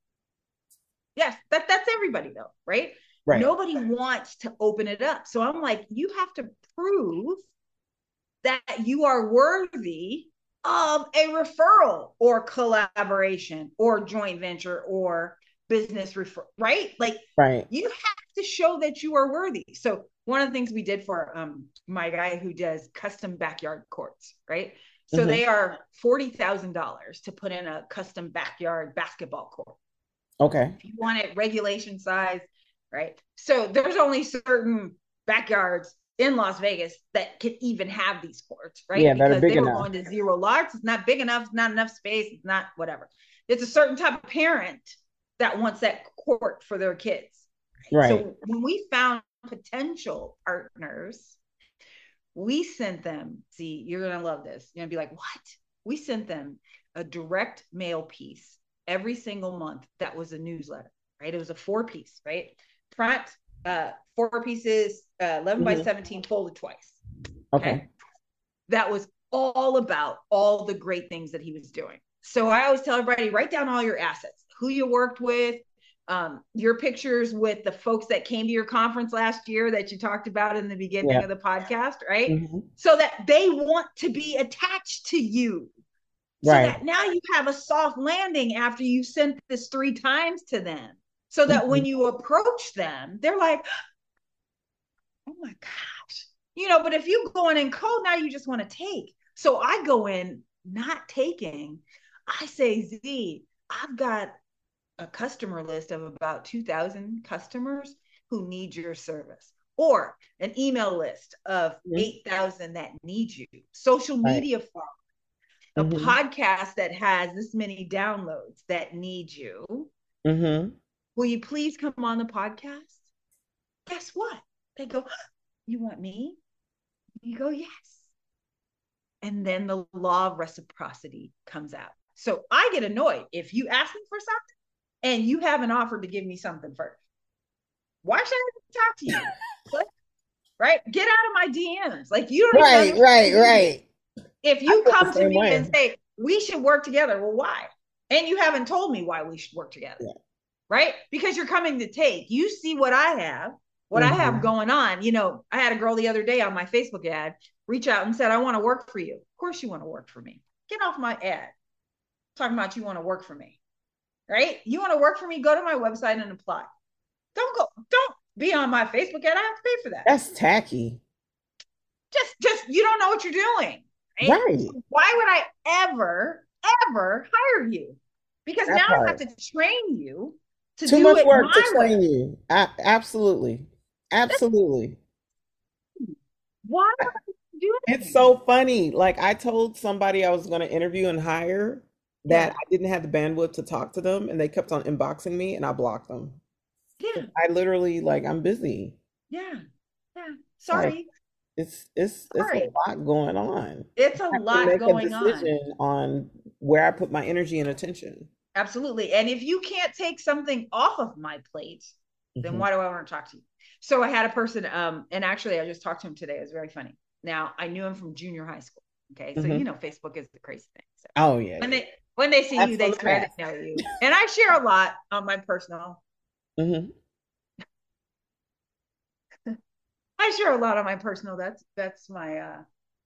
Yes. That, that's everybody though, right? Right. Nobody wants to open it up. So I'm like, you have to prove that you are worthy of a referral or collaboration or joint venture or business refer, right? Like, right. You have to show that you are worthy. So one of the things we did for um my guy who does custom backyard courts, right? So mm-hmm. they are forty thousand dollars to put in a custom backyard basketball court. Okay. If you want it regulation size, right? So there's only certain backyards in Las Vegas that can even have these courts, right? Yeah, that are big they were enough. Going to zero lots. It's not big enough. It's not enough space. It's not whatever. It's a certain type of parent that wants that court for their kids. Right. So when we found potential partners, we sent them, see, you're going to love this. You're going to be like, what? We sent them a direct mail piece every single month. That was a newsletter, right? It was a four piece, right? Front, uh, four pieces, uh, eleven mm-hmm. by seventeen, folded twice. Okay. okay. That was all about all the great things that he was doing. So I always tell everybody, write down all your assets, who you worked with, um, your pictures with the folks that came to your conference last year that you talked about in the beginning yeah. of the podcast, right? Mm-hmm. So that they want to be attached to you. So right. that now you have a soft landing after you sent this three times to them. So that mm-hmm. when you approach them, they're like, oh my gosh. You know, but if you go in and cold, now you just want to take. So I go in not taking. I say, Z, I've got a customer list of about two thousand customers who need your service, or an email list of mm-hmm. eight thousand that need you, social media right. followers, a mm-hmm. podcast that has this many downloads that need you. Mm-hmm. Will you please come on the podcast? Guess what? They go, you want me? You go, yes. And then the law of reciprocity comes out. So I get annoyed if you ask me for something and you haven't offered to give me something first. Why should I talk to you? Right? Get out of my D Ms. Like you don't right, even right, right. If you come to me way. and say, we should work together, well, why? And you haven't told me why we should work together. Yeah. Right? Because you're coming to take. You see what I have, what mm-hmm. I have going on. You know, I had a girl the other day on my Facebook ad reach out and said, I want to work for you. Of course you want to work for me. Get off my ad. Talking about you want to work for me. Right? You want to work for me? Go to my website and apply. Don't go. Don't be on my Facebook ad. I have to pay for that. That's tacky. Just, just, you don't know what you're doing. Right? Right. Why would I ever, ever hire you? Because that now part. I have to train you to Too do much it work my to train way. you. A- absolutely. Absolutely. Why would I do that? It's so funny. Like I told somebody I was going to interview and hire that yeah. I didn't have the bandwidth to talk to them, and they kept on inboxing me, and I blocked them. Yeah. I literally like I'm busy. Yeah. Yeah. Sorry. Like, It's it's Sorry. it's a lot going on. It's a I have lot to make going a decision on. on where I put my energy and attention. Absolutely. And if you can't take something off of my plate, then Mhm. why do I want to talk to you? So I had a person, um, and actually I just talked to him today. It was very funny. Now I knew him from junior high school. Okay. So Mhm. you know, Facebook is the crazy thing. So Oh yeah. when yeah. they When they see That's you, from they the swear past. they know you. And I share a lot on my personal. Mm-hmm. I share a lot on my personal. That's that's my uh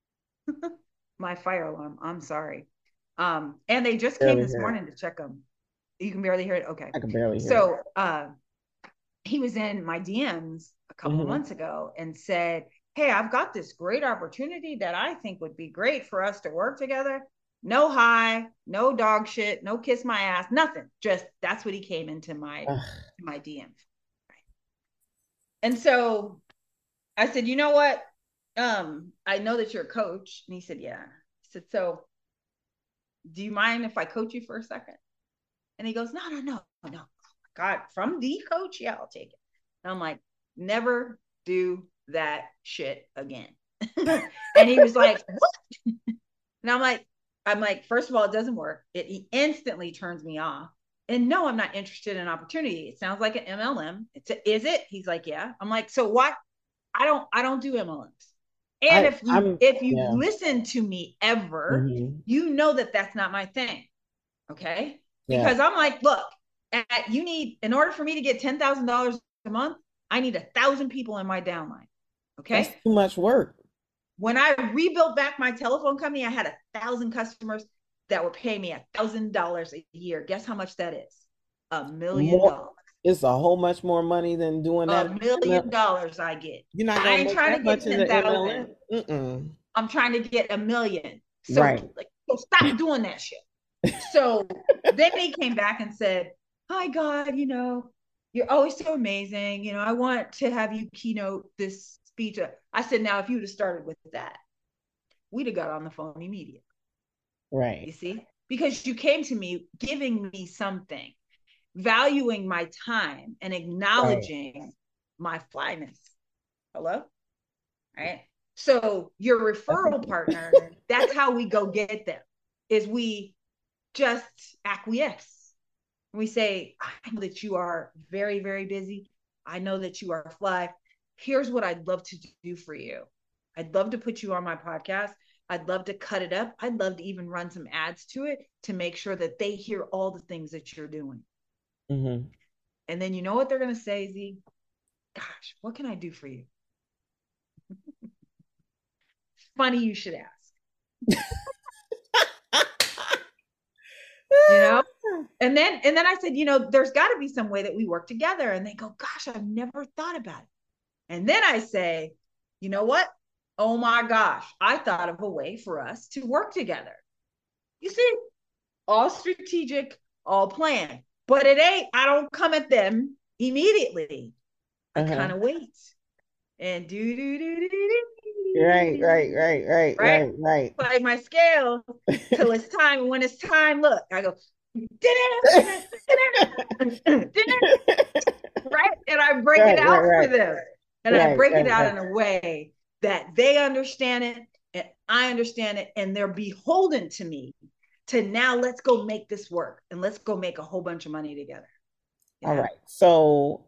my fire alarm. I'm sorry. Um, and they just came Barely this hear it. morning to check them. You can barely hear it. Okay. I can barely hear it. So uh he was in my D Ms a couple of Mhm. months ago and said, "Hey, I've got this great opportunity that I think would be great for us to work together. No hi, no dog shit, no kiss my ass, nothing. Just that's what he came into my Ugh. my D Ms." And so I said, "You know what? Um, I know that you're a coach." And he said, "Yeah." I said, "So do you mind if I coach you for a second?" And he goes, "No, no, no, no. God, from the coach, yeah, I'll take it." And I'm like, "Never do that shit again." And he was like, "What?" And I'm like, I'm like, first of all, it doesn't work. It he instantly turns me off. And no, I'm not interested in opportunity. It sounds like an M L M. It's a, is it? He's like, "Yeah." I'm like, "So what?" I don't I don't do M L Ms. And I if you I'm if you yeah. listen to me ever, Mhm. you know that that's not my thing. Okay? Yeah. Because I'm like, look, at, you need in order for me to get ten thousand dollars a month, I need a thousand people in my downline. That's Okay? too much work. When I rebuilt back my telephone company, I had a thousand customers that were paying me a thousand dollars a year. Guess how much that is? A million More, dollars. it's a whole much more money than doing A that. million dollars I get. You're not I gonna ain't make trying that to get much in the ten thousand. M L M. Mm-mm. I'm trying to get a million. So, Right. like, so stop doing that shit. So then he came back and said, "Hi, God, you know, you're always so amazing. You know, I want to have you keynote this speech." I said, "Now, if you'd have started with that, we'd have got on the phone immediately." Right. You see? Because you came to me giving me something, valuing my time and Right. acknowledging my flyness. Hello? Right? So your referral partner, that's how we go get them, is we just acquiesce. We say, "I know that you are very, very busy. I know that you are fly. Here's what I'd love to do for you. I'd love to put you on my podcast. I'd love to cut it up. I'd love to even run some ads to it to make sure that they hear all the things that you're doing." Mm-hmm. And then you know what they're going to say, Z? "Gosh, what can I do for you?" Funny you should ask. You know? And then and then I said, "You know, there's got to be some way that we work together." And they go, "Gosh, I've never thought about it." And then I say, "You know what? Oh my gosh, I thought of a way for us to work together." You see, all strategic, all planned. But it ain't, I don't come at them immediately. I Uh-huh. kind of wait and do do do do do. Right, right, right, right, Right? right, right. Play my scale till it's time. And when it's time, look, I go, right? And I break Right, it out right, right. for them. And I Right, break it right, out right. in a way that they understand it and I understand it. And they're beholden to me to now let's go make this work and let's go make a whole bunch of money together. All Yeah. right. So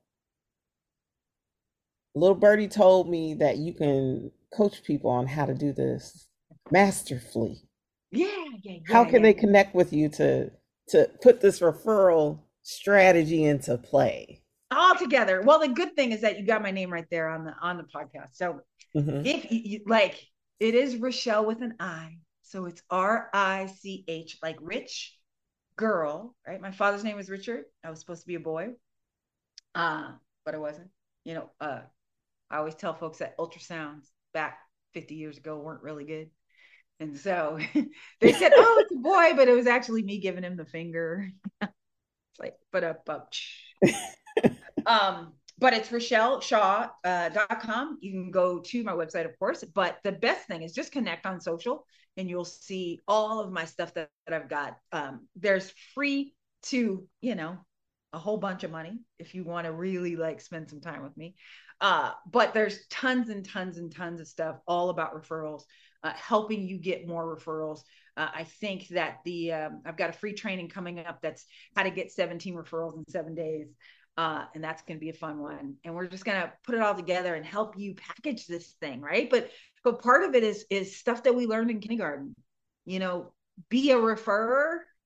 little birdie told me that you can coach people on how to do this masterfully. Yeah, yeah, How yeah, can yeah. they connect with you to to put this referral strategy into play? All together. Well, the good thing is that you got my name right there on the on the podcast. So Mhm. if you, you like, it is Rochelle with an I. So it's R I C H, like rich girl, right? My father's name was Richard. I was supposed to be a boy, uh, but I wasn't. You know, uh, I always tell folks that ultrasounds back fifty years ago weren't really good. And so they said, "Oh, it's a boy," but it was actually me giving him the finger. It's like, but up, up. Um, but it's Rochelle Shaw uh, dot com. You can go to my website, of course. But the best thing is just connect on social and you'll see all of my stuff that, that I've got. Um, there's free to, you know, a whole bunch of money if you want to really like spend some time with me. Uh, but there's tons and tons and tons of stuff all about referrals, uh, helping you get more referrals. Uh, I think that the um, I've got a free training coming up that's how to get seventeen referrals in seven days. Uh, and that's going to be a fun one. And we're just going to put it all together and help you package this thing, right? But but part of it is is stuff that we learned in kindergarten. You know, be a referrer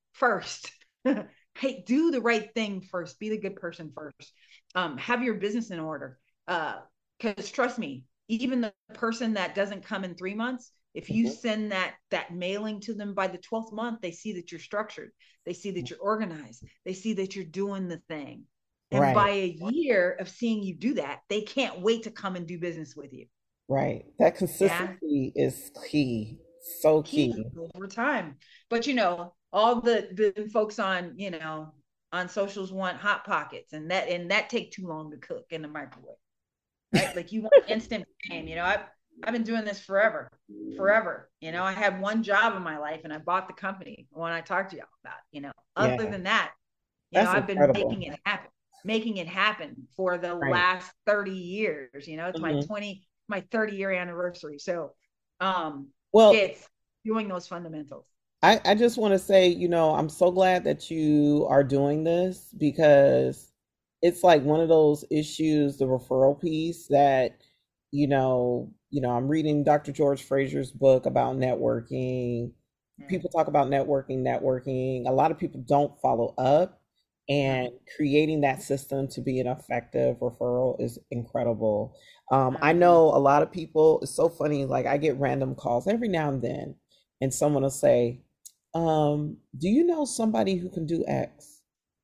first. Hey, do the right thing first. Be the good person first. Um, have your business in order. Uh, because trust me, even the person that doesn't come in three months, if you send that that mailing to them by the twelfth month, they see that you're structured. They see that you're organized. They see that you're doing the thing. And Right. by a year of seeing you do that, they can't wait to come and do business with you. Right. That Yeah. consistency is key. So Key key. over time. But you know, all the the folks on, you know, on socials want hot pockets, and that and that take too long to cook in the microwave. Right? Like you want instant fame. You know, I've I've been doing this forever, forever. You know, I had one job in my life and I bought the company, when I talked to y'all about, you know, other Yeah. than that, you know, That's I've been incredible. making it happen, making it happen for the Right. last thirty years. You know, it's my Mhm. twenty, my thirty year anniversary. So um Well, it's doing those fundamentals. I, I just want to say, you know, I'm so glad that you are doing this, because it's like one of those issues, the referral piece that, you know, you know, I'm reading Doctor George Frazier's book about networking. Yeah. People talk about networking, networking. A lot of people don't follow up, and creating that system to be an effective referral is incredible. Um, I know a lot of people, it's so funny, like I get random calls every now and then, and someone will say, um, do you know somebody who can do X?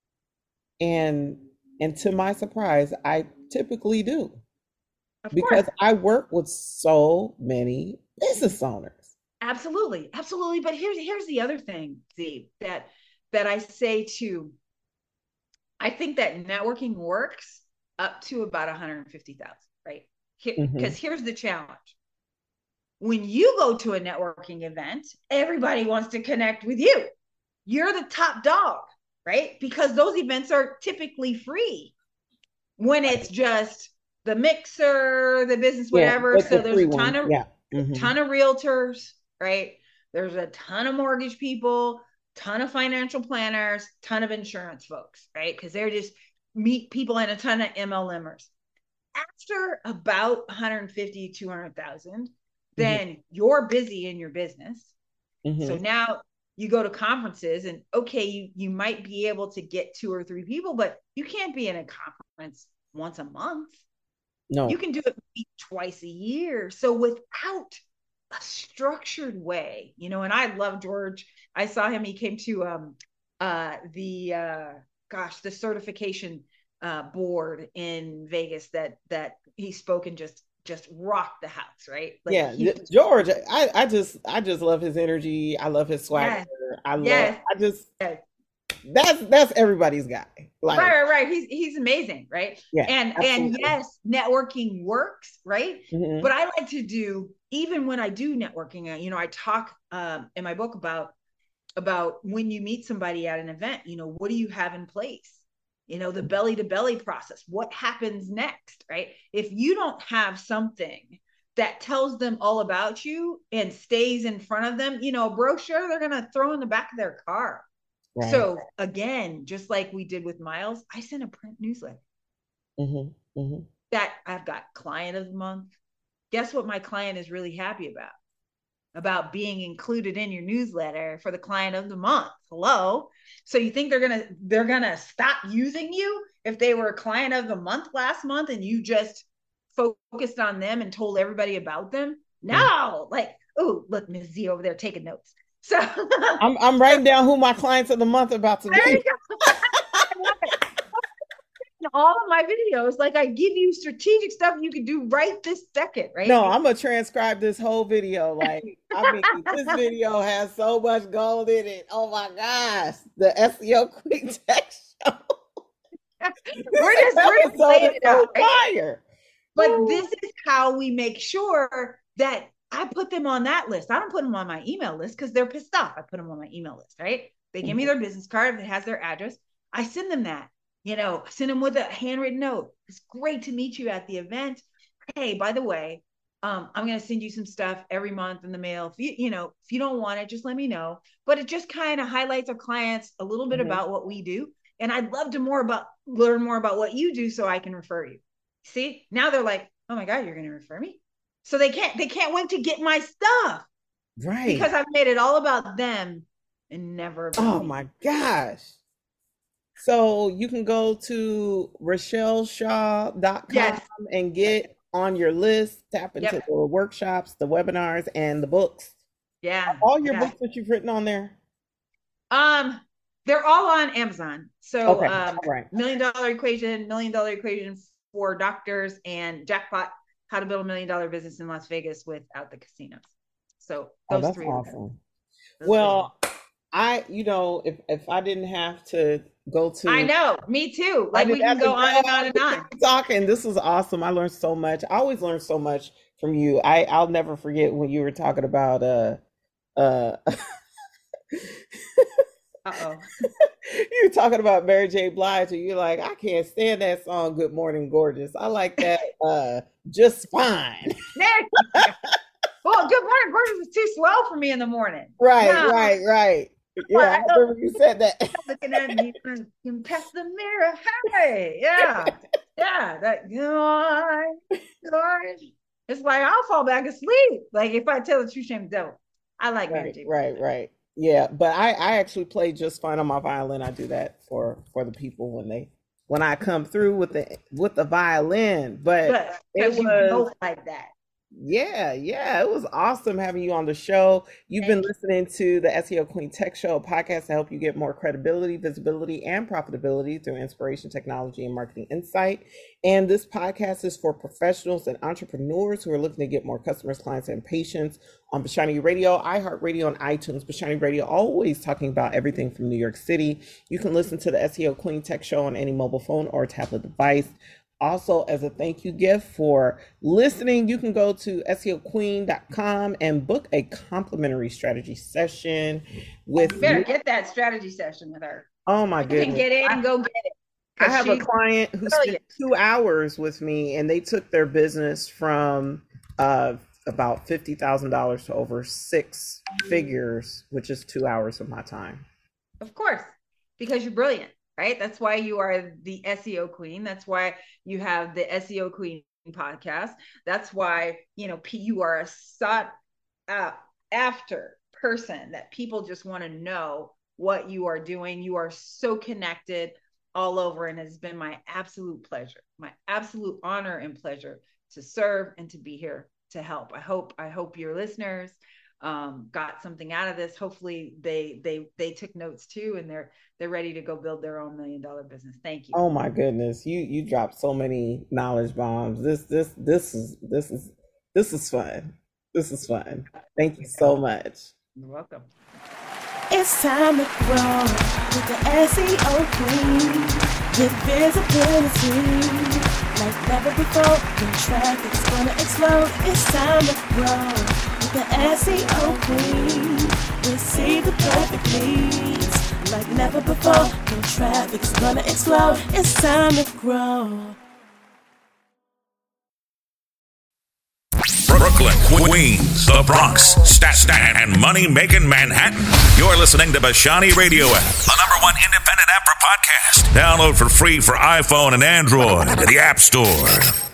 And and to my surprise, I typically do, Of because course. I work with so many business owners. Absolutely. Absolutely. But here's here's the other thing, Z, that that I say to, I think that networking works up to about one hundred fifty thousand, right? Because Mhm. here's the challenge. When you go to a networking event, everybody wants to connect with you. You're the top dog, right? Because those events are typically free when it's just the mixer, the business, Yeah, whatever. but So the there's free a ton ones, of yeah. Mhm. ton of realtors, right? There's a ton of mortgage people, ton of financial planners, ton of insurance folks, right? Because they're just meet people and a ton of M L Mers. After about one hundred fifty, two hundred thousand, then you're busy in your business. Mhm. So now you go to conferences, and okay, you you might be able to get two or three people, but you can't be in a conference once a month. No. You can do it maybe twice a year. So without a structured way, you know, and I love George. I saw him, he came to um uh the uh gosh, the certification uh board in Vegas that that he spoke and just just rocked the house, right? Like Yeah, he G- George, I, I just I just love his energy. I love his swagger. yes, I love yes, I just yes. that's that's everybody's guy. Like, Right, right, right. He's he's amazing, right? yeah, And and absolutely. yes, networking works, right? Mhm. But I like to do, even when I do networking, uh, you know, I talk um, in my book about about when you meet somebody at an event, you know, what do you have in place? You know, the belly to belly process. What happens next, right? If you don't have something that tells them all about you and stays in front of them, you know, a brochure they're gonna throw in the back of their car. Right. So again, just like we did with Miles, I sent a print newsletter Mhm. Mhm. that I've got client of the month. Guess what my client is really happy about? About being included in your newsletter for the client of the month. Hello. So you think they're gonna they're gonna stop using you if they were a client of the month last month and you just focused on them and told everybody about them? No, like, oh, look, Miz Z over there taking notes. So I'm I'm writing down who my clients of the month are about to there you be. go. In all of my videos, like I give you strategic stuff you can do right this second, right? No, I'm gonna transcribe this whole video. Like, I mean, this video has so much gold in it. Oh my gosh, the S E O Quick Tech Show. we're just we're just episode laying is it so out, right? fire. But Woo. this is how we make sure that I put them on that list. I don't put them on my email list because they're pissed off. I put them on my email list, right? They give me their business card. If it has their address, I send them that. You know, send them with a handwritten note. It's great to meet you at the event. Hey, by the way, um, I'm going to send you some stuff every month in the mail. If you, you know, if you don't want it, just let me know. But it just kind of highlights our clients a little bit Mhm. about what we do. And I'd love to more about learn more about what you do so I can refer you. See, now they're like, oh my God, you're going to refer me. So they can't, they can't wait to get my stuff Right. because I've made it all about them and never about Oh me. my gosh. So you can go to Rochelle Shaw dot com Yes. and get on your list, tap into Yep. the workshops, the webinars, and the books. Yeah. All your yeah. books that you've written on there? Um, they're all on Amazon. So Okay, um, all right. Million Dollar Equation, Million Dollar Equation for Doctors, and Jackpot, How to Build a Million Dollar Business in Las Vegas Without the Casinos. So Oh, those that's three. are there. awesome. Those Well, I, you know, if if I didn't have to go to, three. I know, me too. I Like we didn't have can to go on and on and on. talking. This was awesome. I learned so much. I always learn so much from you. I I'll never forget when you were talking about uh uh Uh-oh. you were talking about Mary J. Blige, and you're like, I can't stand that song, Good Morning Gorgeous. I like that uh Just Fine. Well, Good Morning Gorgeous is too slow for me in the morning. Right, No. right, right. Yeah, Well, I I don't- remember you said that. Looking at me, you past the mirror. Hey, yeah, yeah. That good, good. It's like I'll fall back asleep. Like if I tell the truth, shame the devil. I like Mary Right, J. right, right. Yeah, but I I actually play just fine on my violin. I do that for for the people when they when I come through with the with the violin. But But it because you was both like that. yeah, yeah, it was awesome having you on the show. You've been listening to the S E O Queen Tech Show, a podcast to help you get more credibility, visibility, and profitability through inspiration, technology, and marketing insight. And this podcast is for professionals and entrepreneurs who are looking to get more customers, clients, and patients on Bashani Radio, iHeartRadio, and iTunes. Bashani Radio, always talking about everything from New York City. You can listen to the S E O Queen Tech Show on any mobile phone or tablet device. Also, as a thank you gift for listening, you can go to S E O queen dot com and book a complimentary strategy session with You better me. get that strategy session with her. Oh my You can goodness. get it and go get it. I have a She's client who spent brilliant. two hours with me, and they took their business from uh, about fifty thousand dollars to over six figures, which is two hours of my time. Of course, because you're brilliant, right? That's why you are the S E O queen. That's why you have the S E O Queen podcast. That's why, you know, P- you are a sought uh, after person that people just want to know what you are doing. You are so connected all over, and it's been my absolute pleasure, my absolute honor and pleasure to serve and to be here to help. I hope, I hope your listeners um, got something out of this. Hopefully they, they, they took notes too, and they're, they're ready to go build their own million dollar business. Thank you. Oh my goodness, you you dropped so many knowledge bombs. This this this is this is this is fun. This is fun. Thank you so much. You're welcome. It's time to grow with the S E O Queen. Get visibility like never before. When traffic's gonna explode, it's time to grow with the S E O Queen. Receive the perfect leads like never before. When traffic's gonna explode, it's time to grow. Brooklyn, Queens, the Bronx, Staten, and money-making Manhattan. You're listening to Bashani Radio app, the number one independent app for podcasts. Download for free for iPhone and Android at the App Store.